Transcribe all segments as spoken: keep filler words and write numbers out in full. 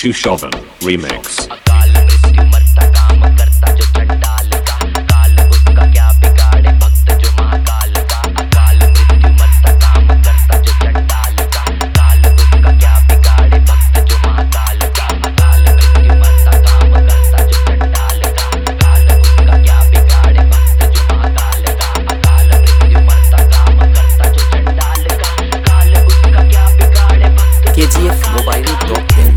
Chushovan Remix। अकाल मृत्यु मरता काम करता जो चंडाल का, काल उसका क्या बिगाड़े भक्त जो महाकाल का। अकाल मृत्यु मरता काम करता जो चंडाल का, काल उसका क्या बिगाड़े भक्त जो महाकाल का। अकाल मृत्यु मरता काम करता जो चंडाल का, काल उसका क्या बिगाड़े भक्त जो महाकाल का। अकाल मृत्यु मरता काम करता जो चंडाल का, काल उसका क्या बिगाड़े भक्त। K G F mobile dot in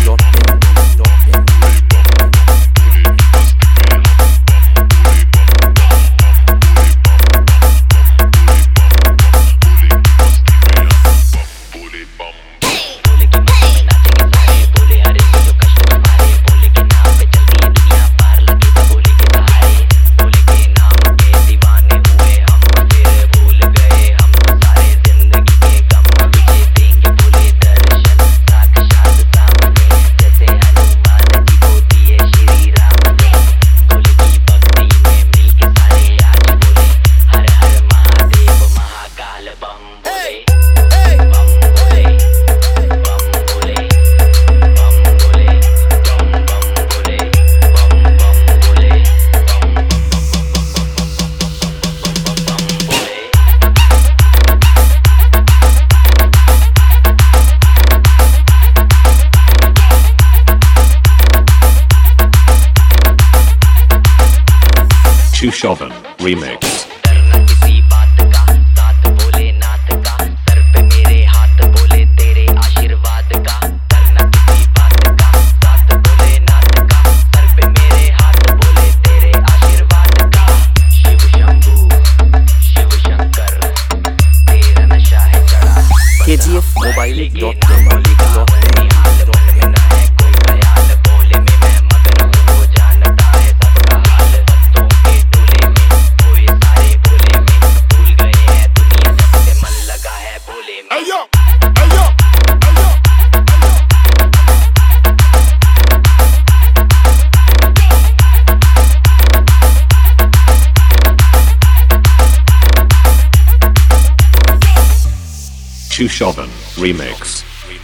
Chushovan Remix। डरना किसी बात का, साथ बोले नाथ का, सर पे मेरे हाथ बोले तेरे आशीर्वाद का। डरना किसी बात का, साथ बोले नाथ का, सर पे मेरे हाथ बोले तेरे आशीर्वाद का। शिव शंभू शिव शंकर तेरा नशा है चढ़ा। K G F mobile dot Chushovan Remix।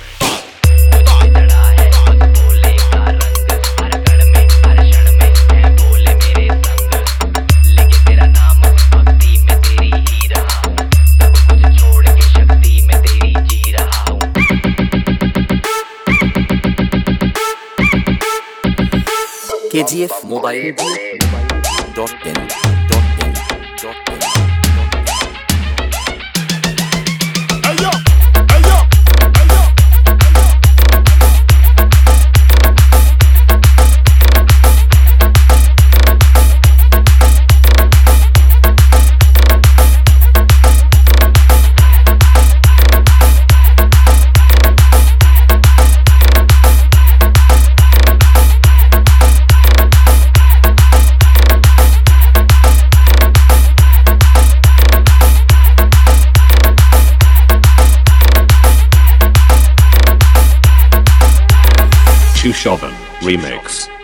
K G F mobile dot in dot in dot in Chushovan Remix।